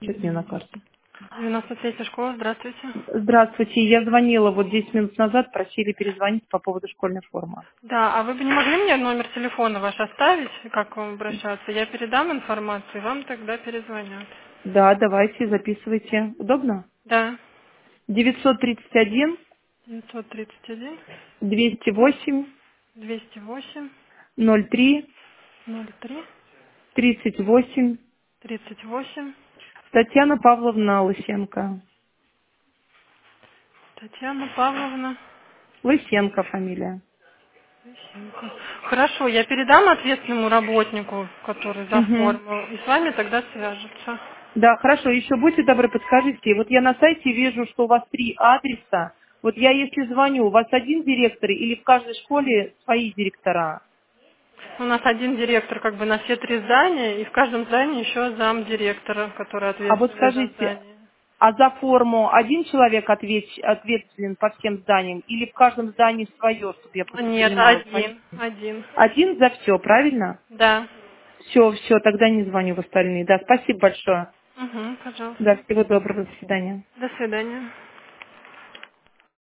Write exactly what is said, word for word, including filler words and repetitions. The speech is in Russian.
Сейчас мне на карте. девяносто третья школа, здравствуйте. Здравствуйте, я звонила вот десять минут назад, просили перезвонить по поводу школьной формы. Да, а вы бы не могли мне номер телефона ваш оставить, как к вам обращаться? Я передам информацию, и вам тогда перезвонят. Да, давайте, записывайте. Удобно? Да, девятьсот тридцать один девятьсот тридцать один двести восемь двести восемь ноль три ноль три тридцать восемь. тридцать восемь. Татьяна Павловна Лысенко. Татьяна Павловна. Лысенко фамилия. Лысенко. Хорошо, я передам ответственному работнику, который за Угу. форму, и с вами тогда свяжутся. Да, хорошо, еще будьте добры, подскажите. Вот я на сайте вижу, что у вас три адреса. Вот я если звоню, у вас один директор или в каждой школе свои директора? У нас один директор как бы на все три здания, и в каждом здании еще зам директора, который А вот ответственный за скажите, здание. а за форму один человек ответ- ответственен по всем зданиям или в каждом здании свое, чтобы я просто Нет, понимала? один. Один. Один за все, правильно? Да. Все, все, тогда не звоню в остальные. Да, спасибо большое. Угу, пожалуйста. Да, всего доброго, до свидания. До свидания.